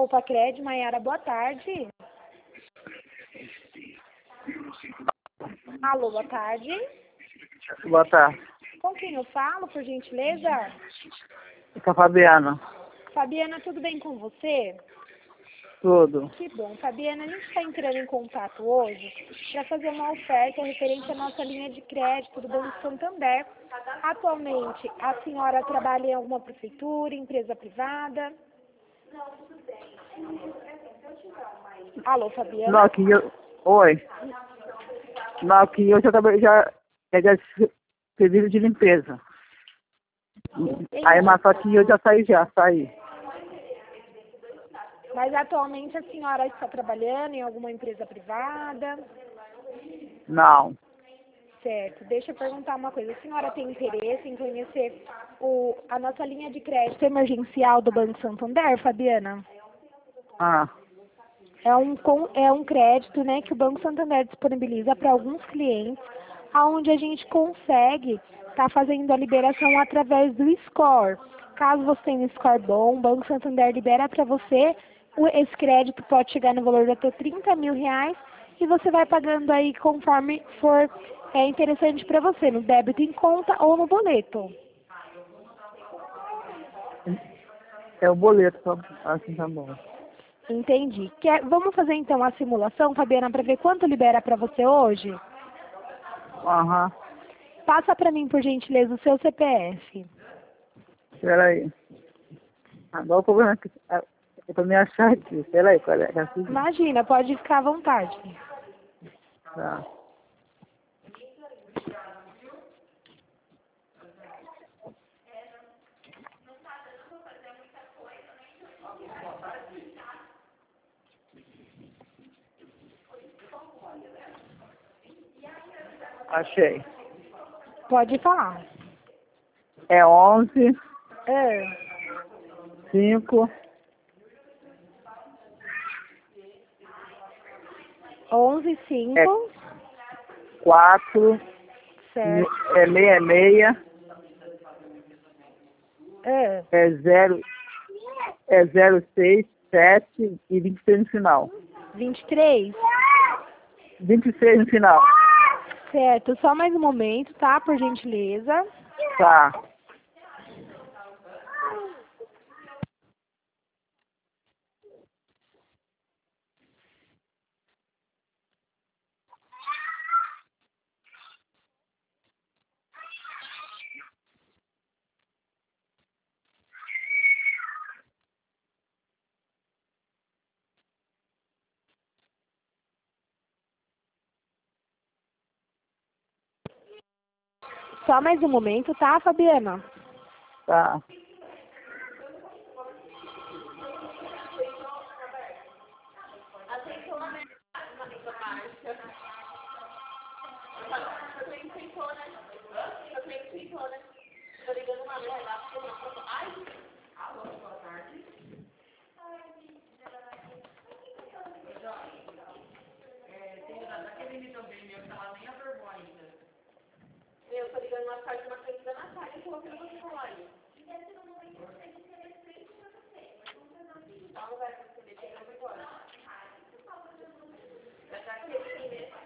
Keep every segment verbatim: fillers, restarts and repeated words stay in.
Opa Cred, Maiara, boa tarde. Alô, boa tarde. Boa tarde. Com quem eu falo, por gentileza? Com a Fabiana. Fabiana, tudo bem com você? Tudo. Que bom. Fabiana, a gente está entrando em contato hoje para fazer uma oferta referente à nossa linha de crédito do Banco Santander. Atualmente, a senhora trabalha em alguma prefeitura, empresa privada? Alô, Fabiana? Não, aqui eu... Oi. Não, aqui eu já trabalhei, já peguei serviço de limpeza. Aí, mas só que eu já saí, já saí. Mas atualmente a senhora está trabalhando em alguma empresa privada? Não. Certo. Deixa eu perguntar uma coisa. A senhora tem interesse em conhecer o, a nossa linha de crédito emergencial do Banco Santander, Fabiana? Ah, É um, com- é um crédito, né, que o Banco Santander disponibiliza para alguns clientes, onde a gente consegue estar fazendo a liberação através do score. Caso você tenha um score bom, o Banco Santander libera para você, o- esse crédito pode chegar no valor de até trinta mil reais e você vai pagando aí conforme for é, interessante para você, no débito em conta ou no boleto. é o boleto, só assim tá bom. Entendi. Quer, vamos fazer então a simulação, Fabiana, para ver quanto libera para você hoje? Aham. Passa para mim, por gentileza, o seu C P F. Peraí. Agora o problema é que é é pra me achar aqui. Peraí, qual é? Assim? Imagina, pode ficar à vontade. Tá. Achei. Pode falar. É onze, É. cinco, onze, cinco, quatro, certo. é meia meia, É. é zero, é zero seis, sete e vinte e seis no final. vinte e três? vinte e seis no final. Certo. Só mais um momento, tá? Por gentileza. Tá. Só mais um momento, tá, Fabiana? Tá. Eu tô ligando na parte na frente da Natália, eu tô ouvindo você falar aí. Então, não vai receber, chega agora. Vai estar aqui assim mesmo.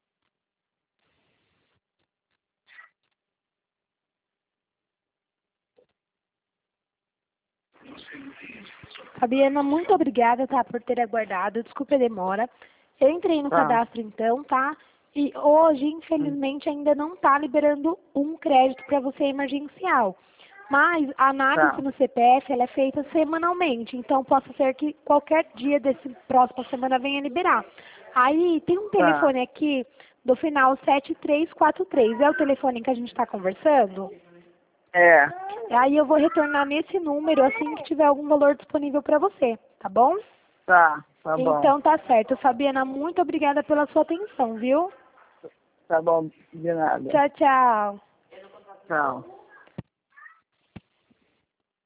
Fabiana, muito obrigada, tá, por ter aguardado. Desculpe a demora. Eu entrei no Tá. cadastro então, tá? E hoje, infelizmente, ainda não tá liberando um crédito para você emergencial. Mas a análise Tá. no C P F ela é feita semanalmente, então pode ser que qualquer dia desse próxima semana venha liberar. Aí tem um Tá. telefone aqui do final sete três quatro três. É o telefone que a gente está conversando? É. Aí eu vou retornar nesse número assim que tiver algum valor disponível para você, tá bom? Tá. Tá bom. Então tá certo. Fabiana, muito obrigada pela sua atenção, viu? Tá bom. De nada. Tchau, tchau. Tchau.